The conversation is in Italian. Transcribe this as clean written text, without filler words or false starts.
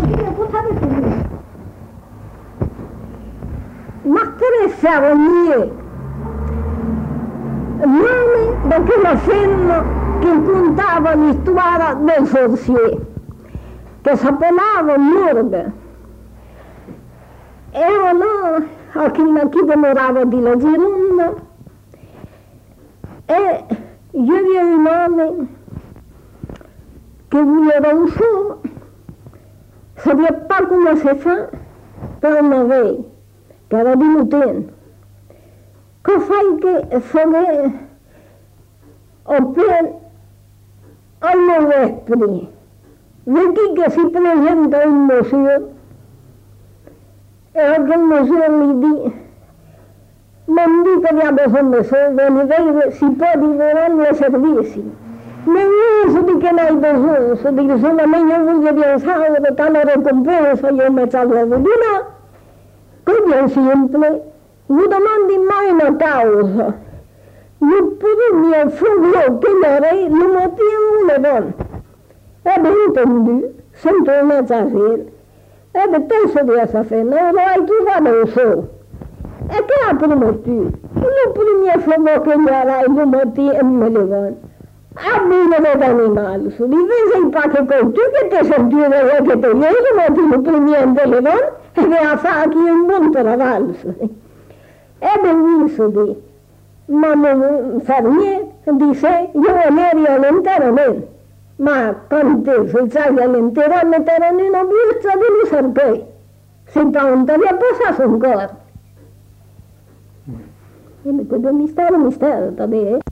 dire, cosa avete visto? Ma interessava mie, nome da quella femmina che contava la storia del sorcier, che si chiamava Morgan. Ero là, a chi demorava di la Gironda, e io avevo un nome che voleva usare, sapeva pas come si fa, però non aveva, che era di Muten. Che fai che fare appena al vespri, vedi che si presenta il museo, e anche il museo gli dice, non dico che abbia bisogno di soldi, si può divorare i servizi. Non so di che ne hai bisogno, so di che sono meglio voglio pensare che tale ricompensa io mi salvo di là. Così è semplice, non domandi mai una causa. Non può mio figlio che lei lo motivo le donne. E ben entendu, sempre una sera. E de penso di essere fatto, non lo hai trovato solo. E che ha promesso? Non prima figlio che mi avrai lo motivo e me le donne. Abbino d'animali, su divisa in pace con tu che ti sentivo che te ne ma ti lo primiente le donne e ne ha fatto un buon travalso. E ben visto di, ma non fa niente, dice, io non ero all'interno, ma quando si sa all'interno era una busta di lui sempre, si pronta di appassato ancora. E questo mistero, vabbè.